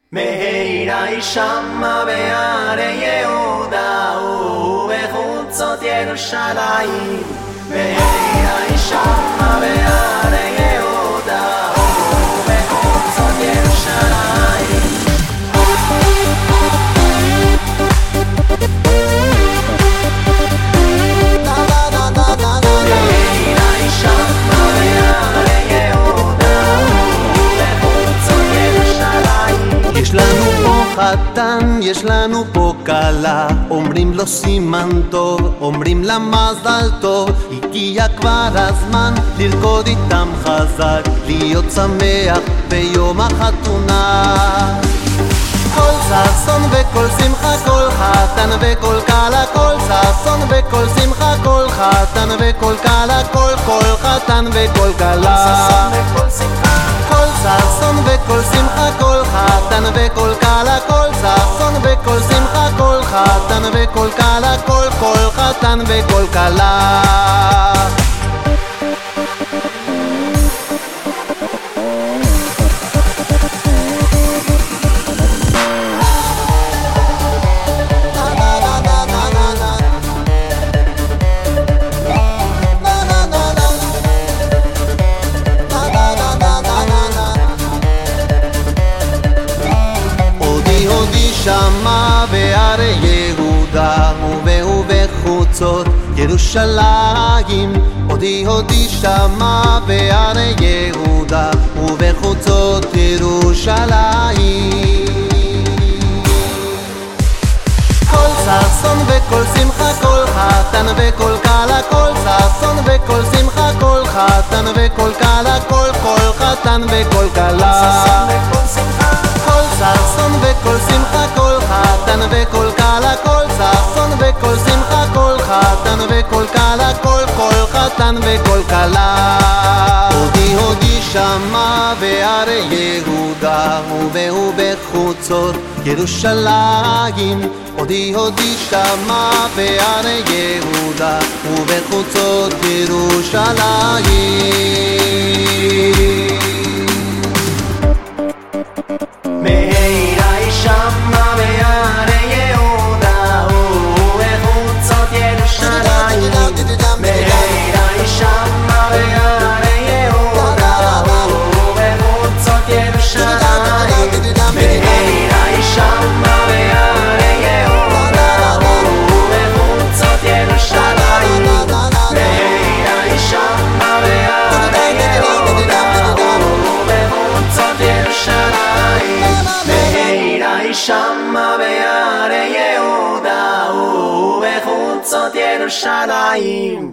מהירה שמה בהרי יהודה ובחוצות ירושלים. מהירה שמה בהרי יהודה ובחוצות ירושלים. יש לנו פה חתן, יש לנו פה כלה, אומרים לו סימן טוב, אומרים לה מזל טוב. הגיע כבר הזמן לרקוד איתם חזק, להיות שמח ביום החתונה. כל ששון וכל שמחה, כל חתן וכל כלה, כל ששון וכל שמחה, כל חתן וכל כלה, כל חתן וכל כלה. כל ששון וכל שמחה, כל חתן וכל כלה, כל ששון וכל שמחה, כל חתן וכל כלה, כל חתן וכל כלה. שמה בהרי יהודה ובחוצות ירושלים. הודי שמה בהרי יהודה ובחוצות ירושלים. כל ששון וכל שמחה, כל חתן וכל כלה, כל ששון וכל שמחה, כל חתן וכל כלה, כל חתן וכל כלה. כל ששון וכל שמחה, כל חתן וכל כלה, כל ששון וכל שמחה, כל חתן וכל כלה, כל חתן וכל כלה. הודי שמה בהרי יהודה ובחוצות ירושלים. הודי שמה בהרי יהודה ובחוצות ירושלים. מהירה שמה בהרי יהודה ובחוצות ירושלים. מהירה שמה בהרי יהודה ובחוצות ירושלים. מהירה שמה בהרי יהודה ובחוצות ירושלים. מהירה שמה בהרי יהודה ובחוצות ירושלים. מהירה שמה בהרי יהודה ובחוצות ירושלים.